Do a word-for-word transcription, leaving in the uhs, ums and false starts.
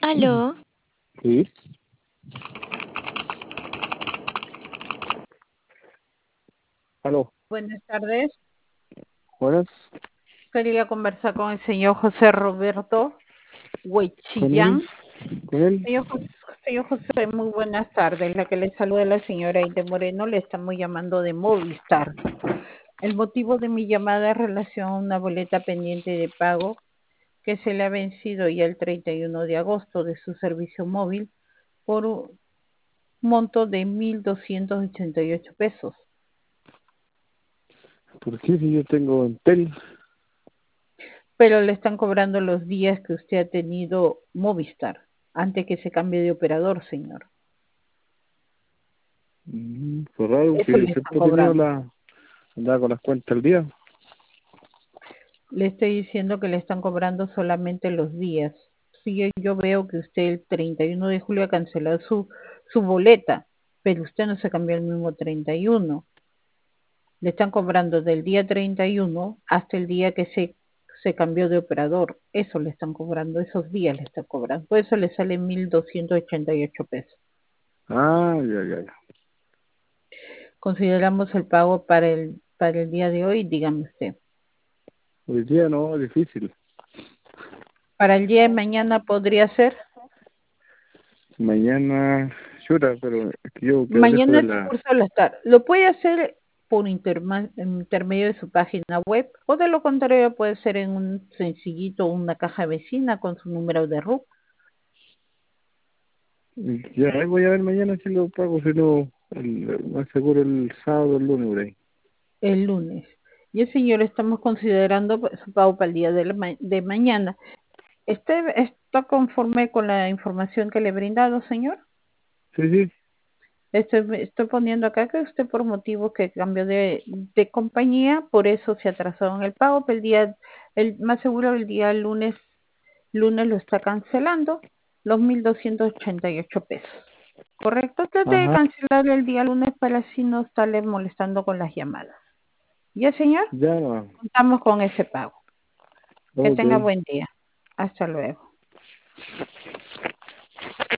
Aló, Sí, aló, Buenas tardes. buenas, Quería conversar con el señor José Roberto con él, Huechillán. con él. Señor José, señor José, muy buenas tardes. La que le saluda la señora Aide Moreno, le estamos llamando de Movistar. El motivo de mi llamada es relación a una boleta pendiente de pago que se le ha vencido ya el treinta y uno de agosto de su servicio móvil por un monto de mil doscientos ochenta y ocho pesos. ¿Por qué si yo tengo Entel? Pero le están cobrando los días que usted ha tenido Movistar, antes que se cambie de operador, señor. Mm, fue raro Eso que le están siempre he tenido cobrando. la, andaba con las cuentas al día. Le estoy diciendo que le están cobrando solamente los días. Sí, yo yo veo que usted el treinta y uno de julio ha cancelado su, su boleta, pero usted no se cambió el mismo treinta y uno. Le están cobrando del día treinta y uno hasta el día que se, se cambió de operador. Eso le están cobrando, esos días le están cobrando. Por eso le sale mil doscientos ochenta y ocho pesos. Ah, ya, ya, ya. Consideramos el pago para el, para el día de hoy, dígame usted. Hoy día no, es difícil. Para el día de mañana podría ser. Mañana, chuta, pero es que yo quedo lejos Mañana de el la... curso lo está. Lo puede hacer por interma- intermedio de su página web o de lo contrario puede ser en un sencillito, una caja vecina con su número de R U Ya, ahí voy a ver mañana si lo pago, si no, el, más seguro el sábado o el lunes, por ahí. el lunes. Y el señor estamos considerando pues, su pago para el día de, la ma- de mañana. ¿Este está conforme con la información que le he brindado, señor? Sí, sí. Estoy, estoy poniendo acá que usted por motivo que cambió de, de compañía, por eso se atrasó en el pago, pero el día, el más seguro el día lunes, lunes lo está cancelando, los mil doscientos ochenta y ocho pesos. Correcto, trate de Ajá, cancelar el día lunes para así no estarle molestando con las llamadas. ¿Ya, señor? ya no. Contamos con ese pago. Que tenga Ok. buen día. Hasta luego.